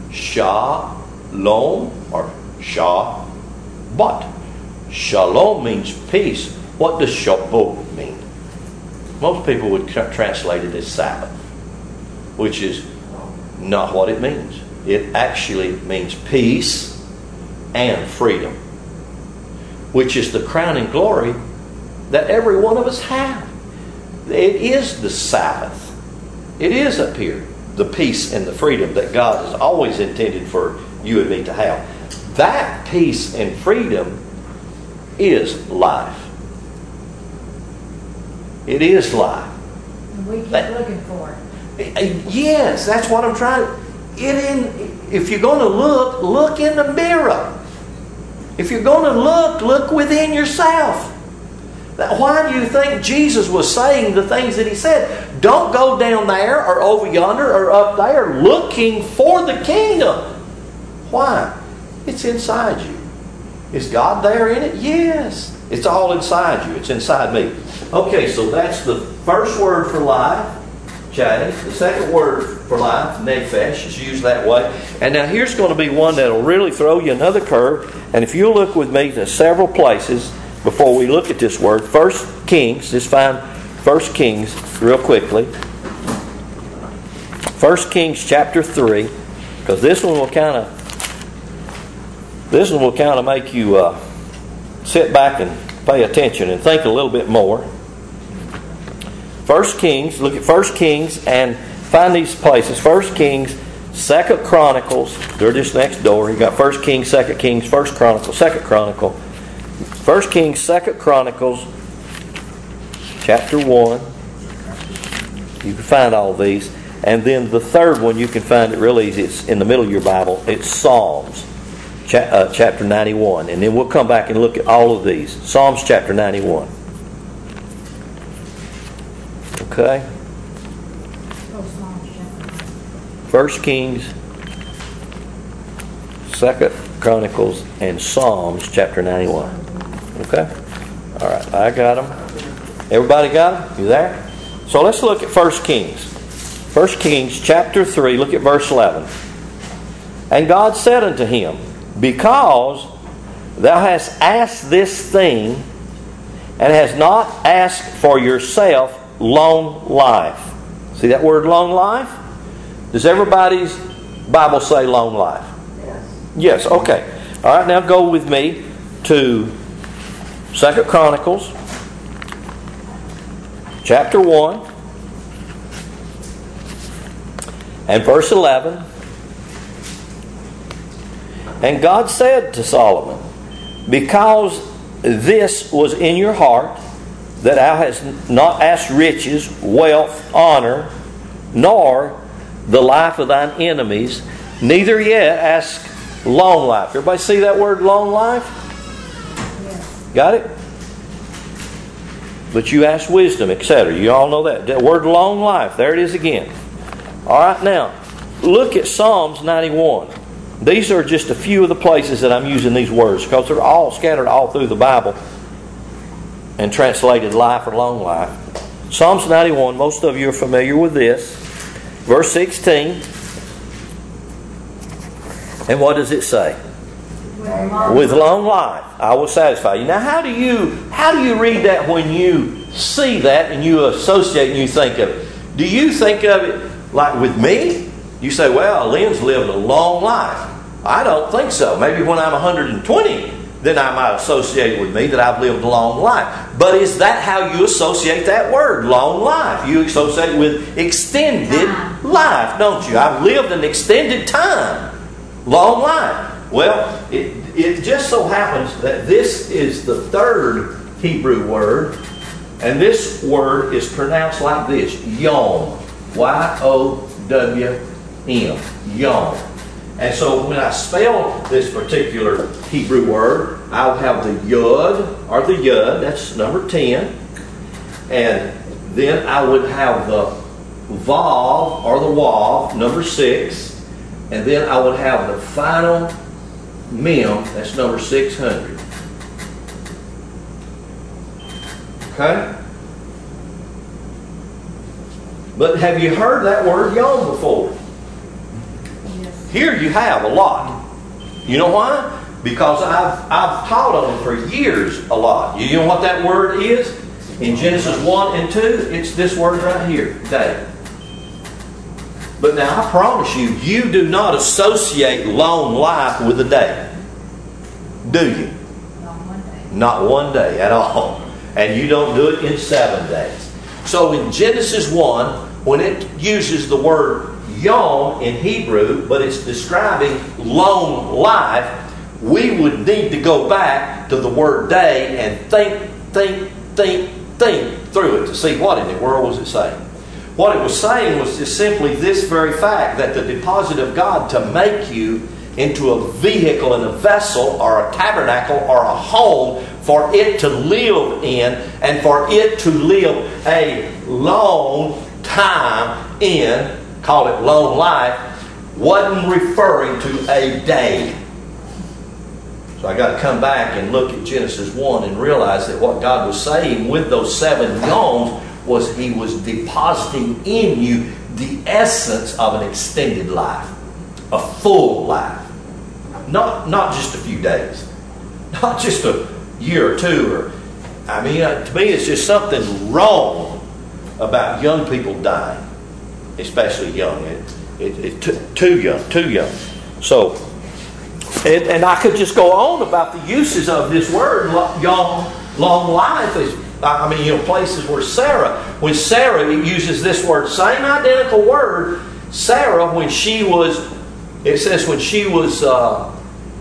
Shalom or Shabbat. Shalom means peace. What does Shabbut mean? Most people would tra- translate it as Sabbath, which is not what it means. It actually means peace and freedom, which is the crowning glory that every one of us have. It is the Sabbath. It is up here, the peace and the freedom that God has always intended for you and me to have. That peace and freedom is life. It is life. And we keep That, looking for it. Yes, that's what I'm trying to... It in, if you're going to look, look in the mirror. If you're going to look, look within yourself. Why do you think Jesus was saying the things that He said? Don't go down there or over yonder or up there looking for the kingdom. Why? It's inside you. Is God there in it? Yes. It's all inside you. It's inside me. Okay, so that's the first word for life, Chadi. The second word for life, nephesh, is used that way. And now here's going to be one that'll really throw you another curve. And if you'll look with me to several places before we look at this word. First Kings, just find First Kings real quickly. First Kings chapter three, because this one will kind of this one will kind of make you uh, sit back and pay attention and think a little bit more. First Kings, look at First Kings and find these places. First Kings, Second Chronicles, they're just next door. You got First Kings, Second Kings, First Chronicles, Second Chronicle. First Kings, Second Chronicles, chapter one. You can find all these. And then the third one, you can find it real easy. It's in the middle of your Bible. It's Psalms, cha- uh, chapter ninety-one. And then we'll come back and look at all of these. Psalms chapter ninety-one. Okay? First Kings, Second Chronicles, and Psalms chapter ninety-one. Okay? All right, I got them. Everybody got them? You there? So let's look at First Kings. First Kings chapter three, look at verse eleven. And God said unto him, because thou hast asked this thing, and hast not asked for yourself long life. See that word long life? Does everybody's Bible say long life? Yes. Yes, okay. All right, now go with me to Second Chronicles, chapter one. And verse eleven. And God said to Solomon, because this was in your heart, that thou hast not asked riches, wealth, honor, nor the life of thine enemies, neither yet ask long life. Everybody see that word long life? Yes. Got it? But you ask wisdom, et cetera. You all know that. That word long life. There it is again. All right, now, look at Psalms ninety-one. These are just a few of the places that I'm using these words because they're all scattered all through the Bible and translated life or long life. Psalms ninety-one, most of you are familiar with this. Verse sixteen. And what does it say? With long life I will satisfy you. Now how do you how do you read that when you see that and you associate and you think of it? Do you think of it like with me? You say, well, Lynn's lived a long life. I don't think so. Maybe when I'm one hundred twenty, then I might associate with me that I've lived a long life. But is that how you associate that word, long life? You associate with extended life, don't you? I've lived an extended time. Long life. Well, it, it just so happens that this is the third Hebrew word, and this word is pronounced like this, yom. Y O W M. Yom. And so when I spell this particular Hebrew word, I'll have the yud, or the yud, that's number ten. And then I would have the vav, or the wav, number six. And then I would have the final mem, that's number six hundred. Okay? But have you heard that word yom before? Yes. Here you have a lot. You know why? Because I've, I've taught on it for years a lot. You know what that word is? In Genesis one and two, it's this word right here, day. But now I promise you, you do not associate long life with a day. Do you? Not one day. Not one day at all. And you don't do it in seven days. So in Genesis one, when it uses the word yom in Hebrew, but it's describing long life, we would need to go back to the word day and think, think, think, think through it to see what in the world was it saying. What it was saying was just simply this very fact, that the deposit of God to make you into a vehicle and a vessel or a tabernacle or a home for it to live in and for it to live a long time in, call it long life, wasn't referring to a day. So I got to come back and look at Genesis one and realize that what God was saying with those seven yoms was He was depositing in you the essence of an extended life, a full life. Not, not just a few days, not just a year or two. Or I mean, to me, it's just something wrong about young people dying, especially young. It, it, it too, too young, too young. So, and, and I could just go on about the uses of this word, long, long life. Is, I mean, you know, places where Sarah, when Sarah uses this word, same identical word, Sarah, when she was, it says when she was uh,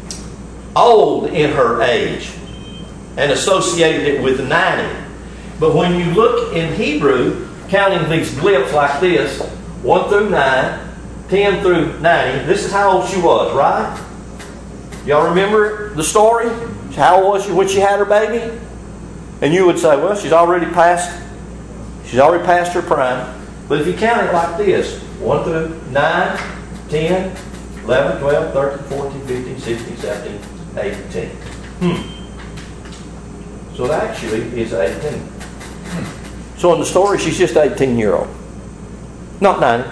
old in her age, and associated it with ninety. But when you look in Hebrew, counting these blips like this, one through nine, ten through ninety, this is how old she was, right? Y'all remember the story? How old was she when she had her baby? And you would say, well, she's already past, she's already past her prime. But if you count it like this, one through nine, ten, eleven, twelve, thirteen, fourteen, fifteen, sixteen, seventeen, eighteen. Hmm. So it actually is eighteen. So in the story, she's just eighteen year old. Not ninety.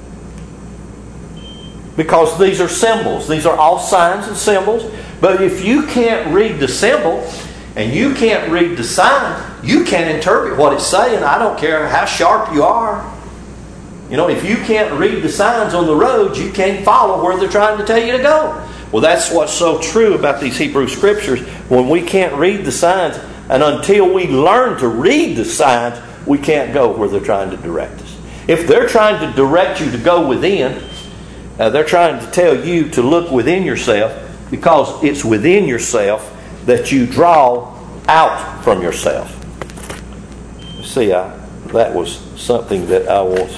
Because these are symbols. These are all signs and symbols. But if you can't read the symbol and you can't read the sign, you can't interpret what it's saying. I don't care how sharp you are. You know, if you can't read the signs on the road, you can't follow where they're trying to tell you to go. Well, that's what's so true about these Hebrew Scriptures. When we can't read the signs, and until we learn to read the signs, we can't go where they're trying to direct us. If they're trying to direct you to go within, uh, they're trying to tell you to look within yourself, because it's within yourself that you draw out from yourself. See, I, that was something that I was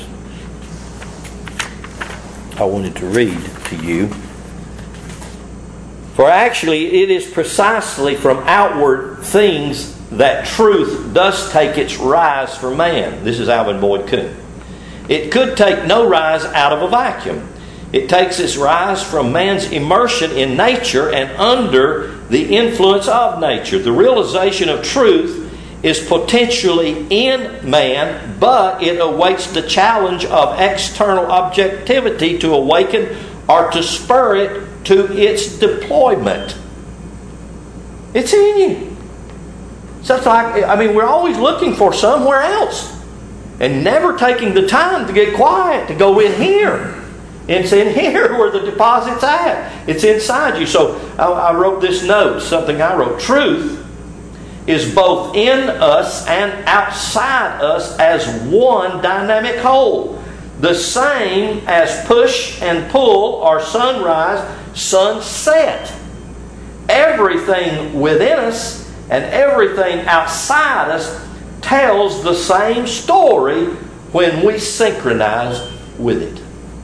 I wanted to read to you. For actually, it is precisely from outward things that truth does take its rise for man. This is Alvin Boyd Kuhn. It could take no rise out of a vacuum. It takes its rise from man's immersion in nature and under the influence of nature. The realization of truth is potentially in man, but it awaits the challenge of external objectivity to awaken or to spur it to its deployment. It's in you. So it's like, I mean, we're always looking for somewhere else and never taking the time to get quiet, to go in here. It's in here where the deposit's at. It's inside you. So I, I wrote this note, something I wrote. Truth is both in us and outside us as one dynamic whole. The same as push and pull or sunrise, sunset. Everything within us and everything outside us tells the same story when we synchronize with it.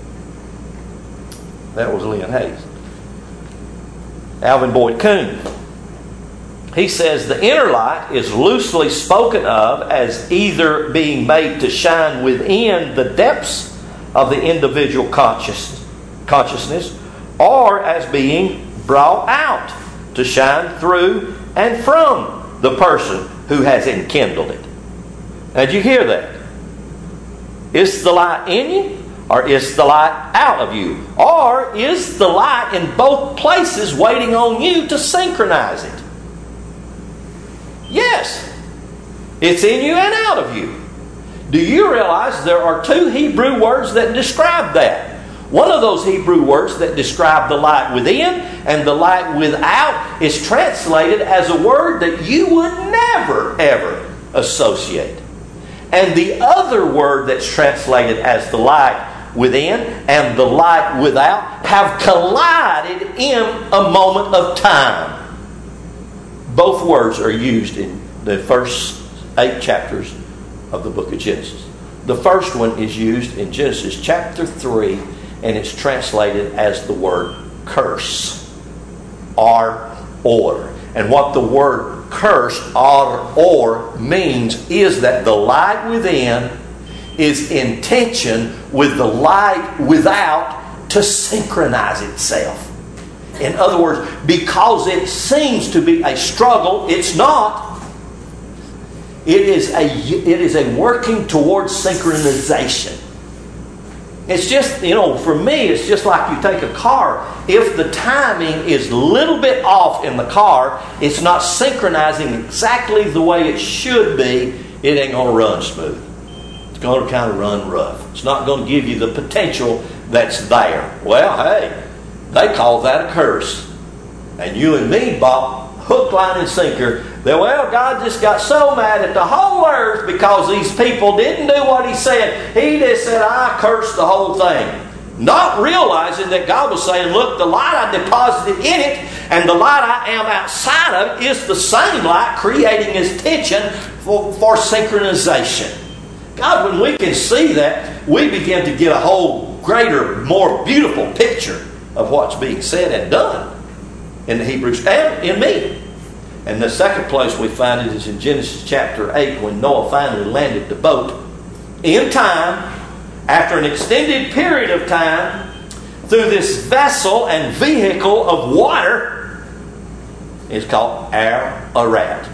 That was Lynn Hayes. Alvin Boyd Kuhn. He says the inner light is loosely spoken of as either being made to shine within the depths of the individual conscious, consciousness, or as being brought out to shine through and from the person who has enkindled it. Now, did you hear that? Is the light in you? Or is the light out of you? Or is the light in both places waiting on you to synchronize it? Yes. It's in you and out of you. Do you realize there are two Hebrew words that describe that? One of those Hebrew words that describe the light within and the light without is translated as a word that you would never, ever associate. And the other word that's translated as the light within and the light without have collided in a moment of time. Both words are used in the first eight chapters of the book of Genesis. The first one is used in Genesis chapter three, and it's translated as the word curse or or. And what the word curse or or means is that the light within is in tension with the light without to synchronize itself. In other words, because it seems to be a struggle, it's not. It is a, it is a working towards synchronization. It's just, you know, for me, it's just like you take a car. If the timing is a little bit off in the car, it's not synchronizing exactly the way it should be, it ain't going to run smooth. It's going to kind of run rough. It's not going to give you the potential that's there. Well, hey, they call that a curse. And you and me, Bob, hook, line, and sinker, that, well, God just got so mad at the whole earth because these people didn't do what He said. He just said, I cursed the whole thing. Not realizing that God was saying, look, the light I deposited in it and the light I am outside of it is the same light creating His tension for, for synchronization. God, when we can see that, we begin to get a whole greater, more beautiful picture of what's being said and done in the Hebrews and in me. And the second place we find it is in Genesis chapter eight, when Noah finally landed the boat in time, after an extended period of time, through this vessel and vehicle of water. It's called Ararat.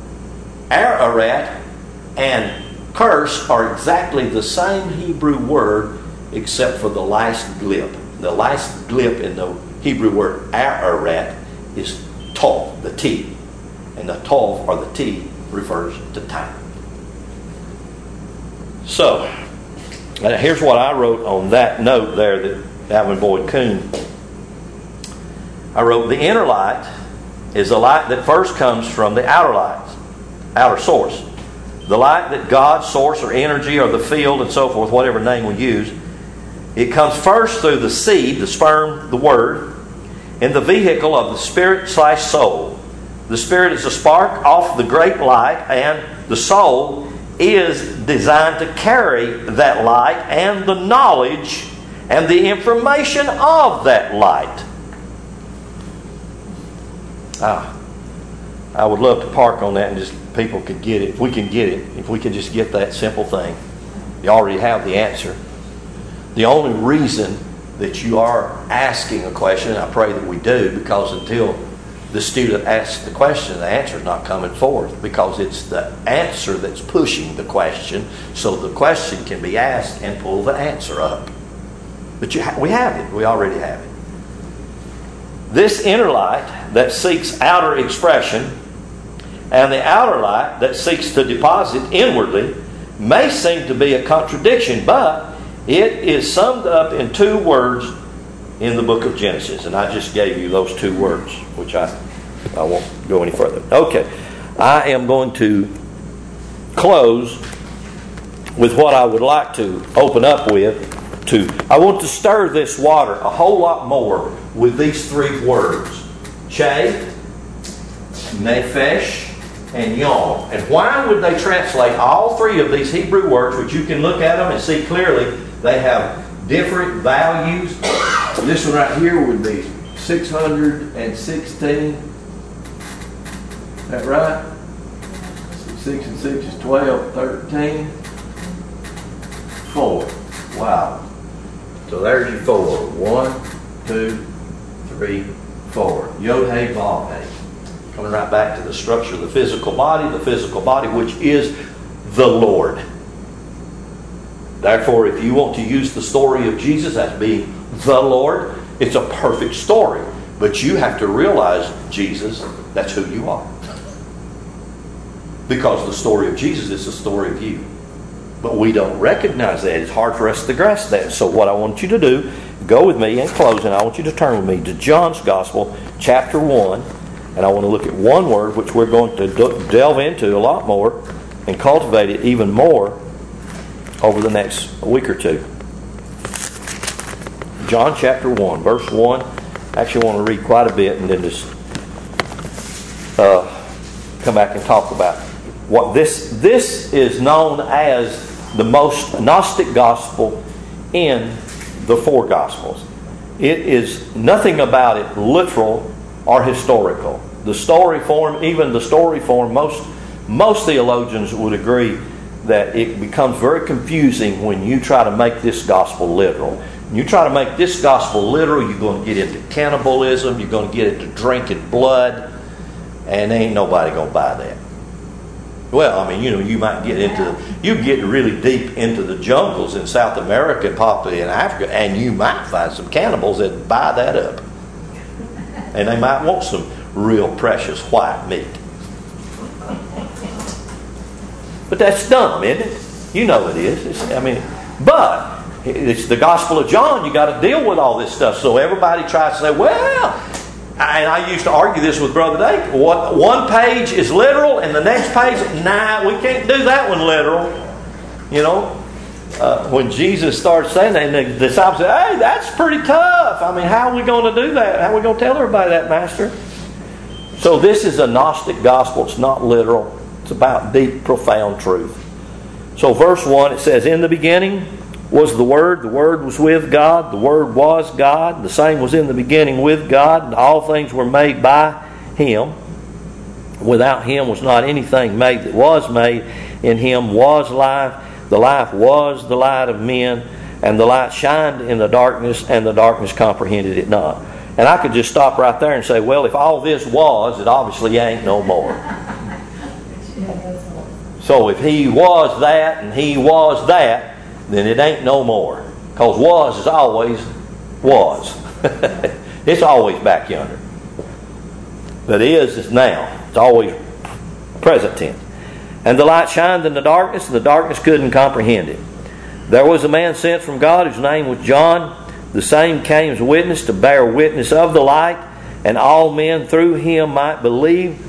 Ararat and curse are exactly the same Hebrew word, except for the last glip. The last glip in the Hebrew word Ararat is tov, the T. And the tov, or the T, refers to time. So, here's what I wrote on that note there that Alvin Boyd Kuhn. I wrote, the inner light is a light that first comes from the outer light, outer source. the light that God, source or energy or the field and so forth, whatever name we use, it comes first through the seed, the sperm, the word, in the vehicle of the spirit slash soul. The spirit is a spark off the great light, and the soul is designed to carry that light and the knowledge and the information of that light. Ah, I would love to park on that and just people could get it. If we can get it, if we can just get that simple thing. You already have the answer. The only reason that you are asking a question, and I pray that we do, because until the student asks the question, the answer is not coming forth, because it's the answer that's pushing the question, so the question can be asked and pull the answer up. But you ha- we have it. We already have it. This inner light that seeks outer expression and the outer light that seeks to deposit inwardly may seem to be a contradiction, but it is summed up in two words in the book of Genesis. And I just gave you those two words, which I, I won't go any further. Okay, I am going to close with what I would like to open up with. To, I want to stir this water a whole lot more with these three words: Che, Nephesh, and Yom. And why would they translate all three of these Hebrew words, which you can look at them and see clearly they have different values? This one right here would be six hundred sixteen. Is that right? six and six is twelve, thirteen. four. Wow. So there's your four. One, two, three, four. Yod-Heh, Vav-Heh. Coming right back to the structure of the physical body, the physical body which is the Lord. Therefore, if you want to use the story of Jesus as being the Lord, it's a perfect story. But you have to realize, Jesus, that's who you are. Because the story of Jesus is the story of you. But we don't recognize that. It's hard for us to grasp that. So what I want you to do, go with me in closing. I want you to turn with me to John's Gospel, chapter one. And I want to look at one word, which we're going to delve into a lot more and cultivate it even more over the next week or two. John chapter one, verse one. I actually want to read quite a bit and then just uh, come back and talk about what this this is known as the most Gnostic gospel in the four gospels. It is nothing about it literal or historical. The story form, even the story form, most most theologians would agree that it becomes very confusing when you try to make this gospel literal. When you try to make this gospel literal, you're going to get into cannibalism, you're going to get into drinking blood, and ain't nobody going to buy that. Well, I mean, you know, you might get into, you get really deep into the jungles in South America and possibly in Africa, and you might find some cannibals that buy that up. And they might want some real precious white meat. But that's dumb, isn't it? You know it is. It's, I mean, but it's the Gospel of John. You got to deal with all this stuff. So everybody tries to say, well, and I used to argue this with Brother Dave. What one page is literal, and the next page, nah, we can't do that one literal. You know, uh, when Jesus started saying that, and the disciples said, "Hey, that's pretty tough. I mean, how are we going to do that? How are we going to tell everybody that, Master?" So this is a Gnostic gospel. It's not literal. It's about deep, profound truth. So verse one, it says, "In the beginning was the Word, the Word was with God, the Word was God, the same was in the beginning with God, and all things were made by Him. Without Him was not anything made that was made. In Him was life, the life was the light of men, and the light shined in the darkness, and the darkness comprehended it not." And I could just stop right there and say, well, if all this was, it obviously ain't no more. So if He was that, and He was that, then it ain't no more. Because was is always was. It's always back yonder. But is is now. It's always present tense. "And the light shined in the darkness, and the darkness couldn't comprehend it. There was a man sent from God whose name was John. The same came as witness to bear witness of the light, and all men through him might believe.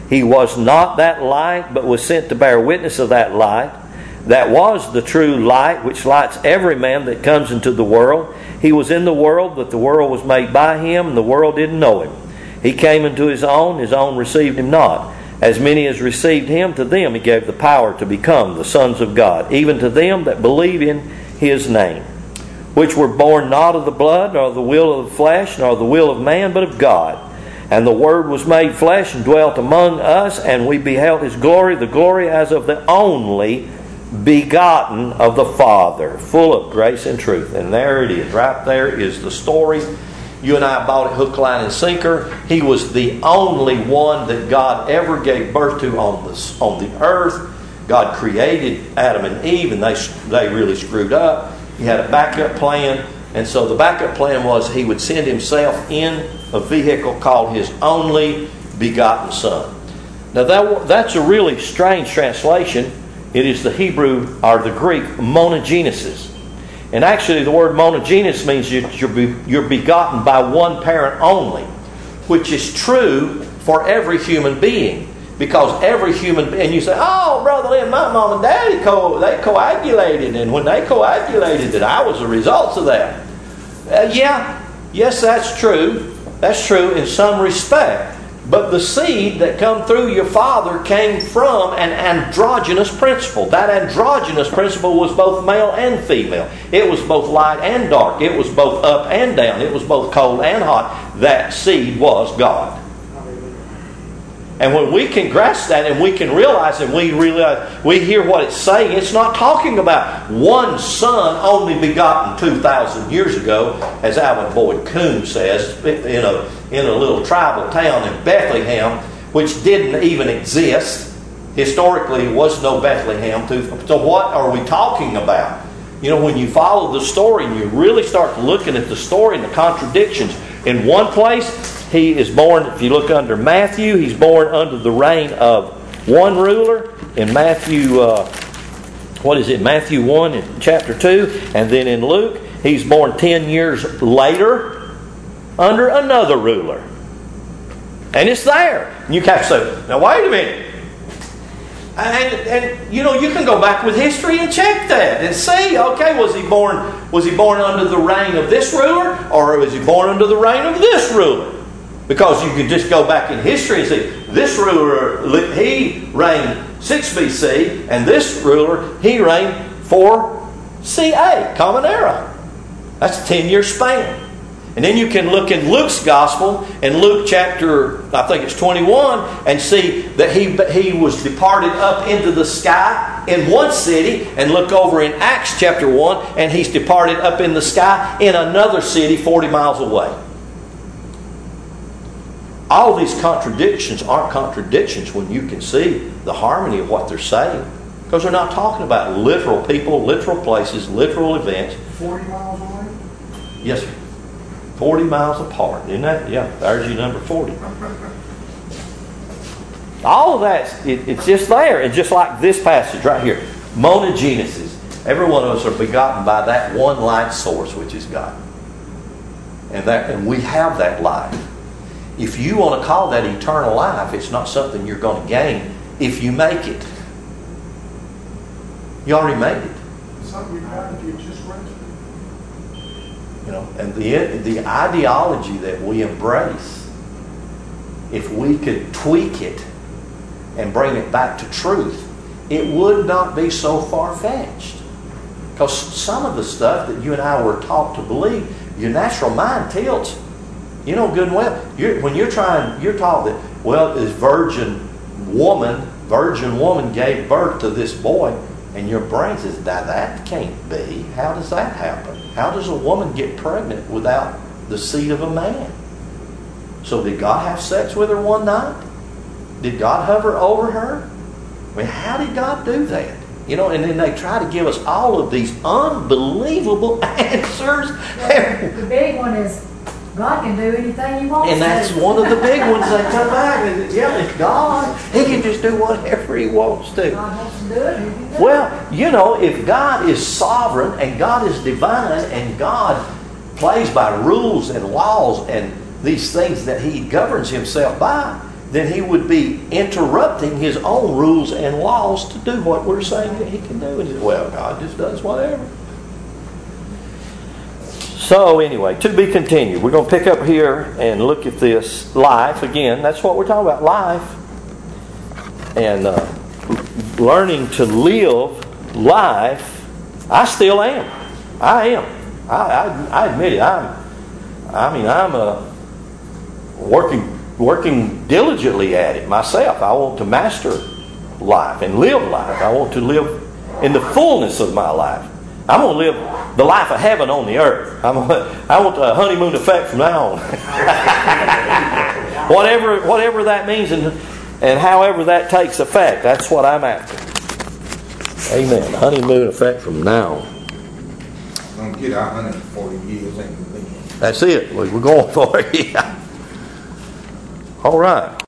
He was not that light, but was sent to bear witness of that light. That was the true light, which lights every man that comes into the world. He was in the world, but the world was made by Him, and the world didn't know Him. He came into His own, His own received Him not. As many as received Him, to them He gave the power to become the sons of God, even to them that believe in His name, which were born not of the blood, nor of the will of the flesh, nor of the will of man, but of God. And the Word was made flesh and dwelt among us, and we beheld His glory, the glory as of the only begotten of the Father, full of grace and truth. And there it is. Right there is the story. You and I bought it hook, line, and sinker. He was the only one that God ever gave birth to on the, on the earth. God created Adam and Eve, and they, they really screwed up. He had a backup plan. And so the backup plan was He would send Himself in a vehicle called His only begotten Son. Now that, that's a really strange translation. It is the Hebrew or the Greek monogenesis. And actually the word monogenes means you're, you're begotten by one parent only, which is true for every human being. Because every human being, and you say, oh, Brother Lynn, my mom and daddy, co- they coagulated. And when they coagulated, that I was the results of that. Uh, yeah, yes, that's true. That's true in some respect. But the seed that come through your father came from an androgynous principle. That androgynous principle was both male and female. It was both light and dark. It was both up and down. It was both cold and hot. That seed was God. And when we can grasp that and we can realize and we realize, we hear what it's saying, it's not talking about one son only begotten two thousand years ago, as Alvin Boyd Coon says, in a, in a little tribal town in Bethlehem, which didn't even exist. Historically, there was no Bethlehem. So what are we talking about? You know, when you follow the story and you really start looking at the story and the contradictions, in one place, He is born, if you look under Matthew, He's born under the reign of one ruler. In Matthew, uh, what is it? Matthew one in chapter two. And then in Luke, He's born ten years later under another ruler. And it's there. And you have to say, now wait a minute. And, and you know, you can go back with history and check that and see, okay, was he born was he born under the reign of this ruler, or was he born under the reign of this ruler? Because you can just go back in history and see, this ruler, he reigned six B C, and this ruler, he reigned four C A, Common Era. That's a ten-year span. And then you can look in Luke's Gospel, in Luke chapter, I think it's twenty-one, and see that he, he was departed up into the sky in one city, and look over in Acts chapter one, and he's departed up in the sky in another city forty miles away. All these contradictions aren't contradictions when you can see the harmony of what they're saying. Because they're not talking about literal people, literal places, literal events. forty miles away? Yes, sir. forty miles apart. Isn't that? Yeah, there's your number forty. All of that, it, it's just there. And just like this passage right here. Monogenesis. Every one of us are begotten by that one light source, which is God. And that, and we have that life. If you want to call that eternal life, it's not something you're going to gain if you make it. You already made it. It's something you got if you just went to. You know, and the the ideology that we embrace, if we could tweak it and bring it back to truth, it would not be so far-fetched. Because some of the stuff that you and I were taught to believe, your natural mind tilts. You know good and well, you're, when you're trying, you're taught that, well, this virgin woman, virgin woman gave birth to this boy, and your brain says, that, that can't be. How does that happen? How does a woman get pregnant without the seed of a man? So did God have sex with her one night? Did God hover over her? I mean, how did God do that? You know, and then they try to give us all of these unbelievable answers. Well, the big one is, God can do anything He wants. And that's to. one of the big ones that come back. And, yeah, it's God. He can just do whatever He wants to. God wants to do it. He can do it. Well, you know, if God is sovereign and God is divine and God plays by rules and laws and these things that He governs Himself by, then he would be interrupting his own rules and laws to do what we're saying that he can do. And he said, well, God just does whatever. So anyway, to be continued. We're going to pick up here and look at this life again. That's what we're talking about, life. And uh, learning to live life. I still am. I am. I, I, I admit it. I'm. I mean, I'm uh, working working diligently at it myself. I want to master life and live life. I want to live in the fullness of my life. I'm going to live the life of heaven on the earth. I'm gonna, I want the honeymoon effect from now on. whatever, whatever that means, and and however that takes effect, that's what I'm after. Amen. Honeymoon effect from now on. I'm gonna get our one hundred forty years ain't gonna be. That's it. We're going for it. Yeah. All right.